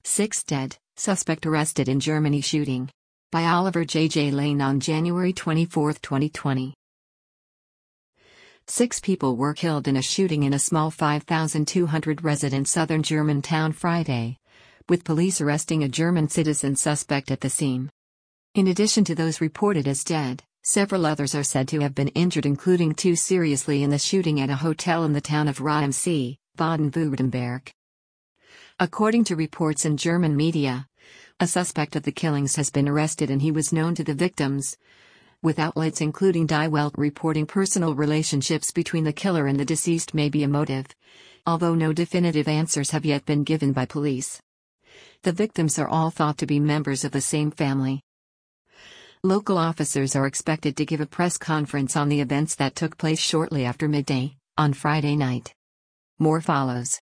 6 dead, suspect arrested in Germany shooting. By Oliver J. Lane on January 24, 2020. 6 people were killed in a shooting in a small 5,200 resident southern German town Friday, with police arresting a German citizen suspect at the scene. In addition to those reported as dead, several others are said to have been injured, including 2 seriously in the shooting at a hotel in the town of Radomsee, Baden-Württemberg. According to reports in German media, a suspect of the killings has been arrested and he was known to the victims, with outlets including Die Welt reporting personal relationships between the killer and the deceased may be a motive, although no definitive answers have yet been given by police. The victims are all thought to be members of the same family. Local officers are expected to give a press conference on the events that took place shortly after midday, on Friday night. More follows.